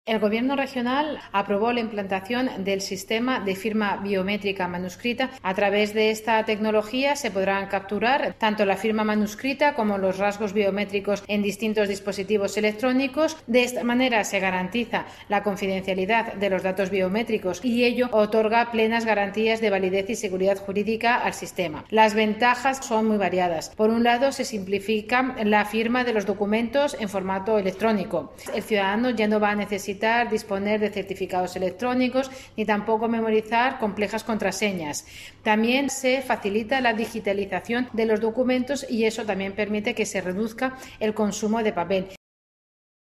El Gobierno regional aprobó la implantación del sistema de firma biométrica manuscrita. A través de esta tecnología se podrán capturar tanto la firma manuscrita como los rasgos biométricos en distintos dispositivos electrónicos. De esta manera se garantiza la confidencialidad de los datos biométricos y ello otorga plenas garantías de validez y seguridad jurídica al sistema. Las ventajas son muy variadas. Por un lado, se simplifica la firma de los documentos en formato electrónico. El ciudadano ya no va a necesitar disponer de certificados electrónicos ni tampoco memorizar complejas contraseñas. También se facilita la digitalización de los documentos y eso también permite que se reduzca el consumo de papel.